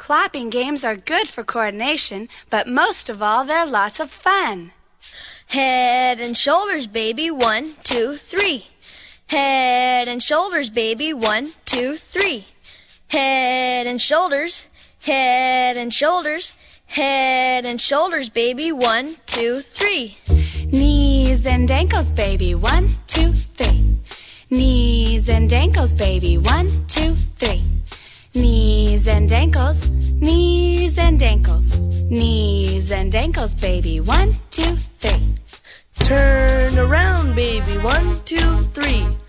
Clapping games are good for coordination, but most of all, they're lots of fun. Head and shoulders, baby, 1, 2, 3. Head and shoulders, baby, 1, 2, 3. Head and shoulders, head and shoulders, head and shoulders, baby, 1, 2, 3. Knees and ankles, baby, 1, 2, 3. Knees and ankles, baby, 1, 2, 3. Knees and ankles, knees and ankles, knees and ankles, baby, 1, 2, 3. Turn around, baby, 1, 2, 3.